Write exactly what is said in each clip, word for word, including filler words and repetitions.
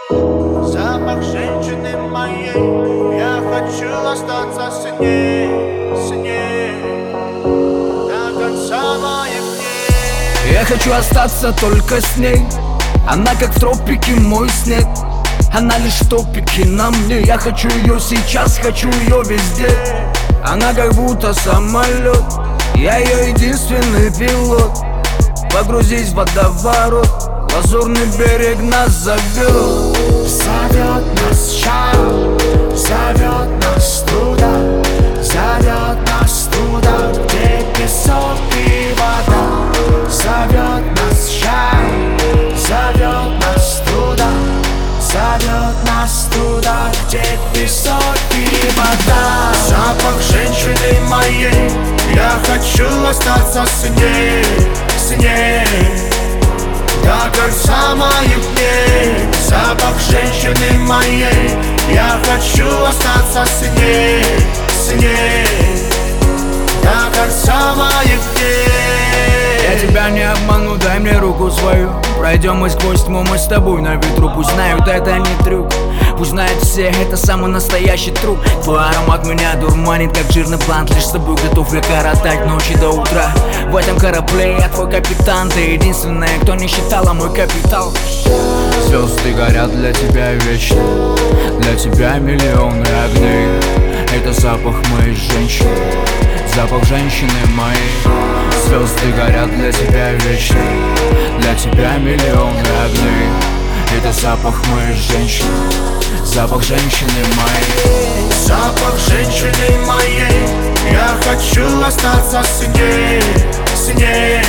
Запах женщины моей, я хочу остаться с ней, с ней до конца моих дней. Я хочу остаться только с ней. Она как в тропике мой снег. Она лишь в топике на мне. Я хочу ее сейчас, хочу ее везде. Она как будто самолет, я ее единственный пилот. Погрузись в водоворот, лазурный берег нас зовет. Зовет нас шаг, зовет нас туда, зовет нас туда, где песок и вода. Зовет нас шаг, зовет нас туда, зовет нас туда, где песок и вода. Запах женщины моей, я хочу остаться с ней, с ней до конца моих дней. Запах женщины моей, я хочу остаться с ней, с ней до конца моих дней. Я тебя не обману, дай мне руку свою. Пройдем мы сквозь тьму, мы с тобой на ветру. Пусть знают, это не трюк, пусть знают все, это самый настоящий труп. Твой аромат меня дурманит, как жирный блант. Лишь с тобой готов я коротать ночи до утра. В этом корабле я твой капитан. Ты единственная, кто не считала мой капитал. Звезды горят для тебя вечно, для тебя миллионы огней. Это запах моей женщины, запах женщины моей. Звезды горят для тебя вечно, для тебя миллионы огней. Это запах моей женщины, запах женщины моей. Запах женщины моей, я хочу остаться с ней, с ней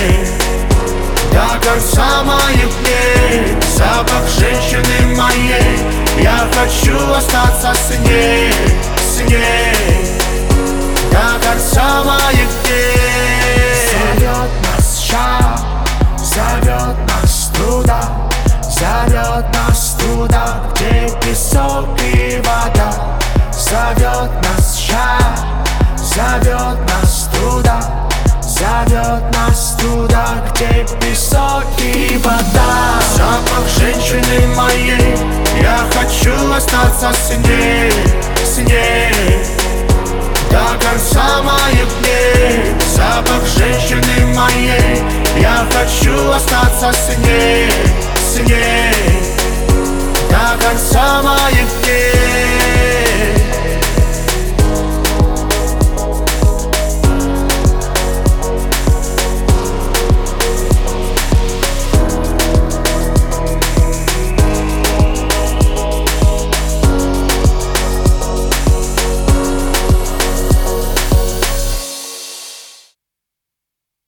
до конца моих дней. Запах женщины моей, я хочу остаться с ней, с ней до конца моих дней. Зовет нас шаг, зовет нас туда, зовет нас туда, где песок и вода. Зовет нас шаг, зовет нас туда, зовет нас туда, где песок и вода. Запах женщины моей, я хочу остаться с ней, с ней до конца моих дней. Запах женщины моей, я хочу остаться с ней, с ней до конца моих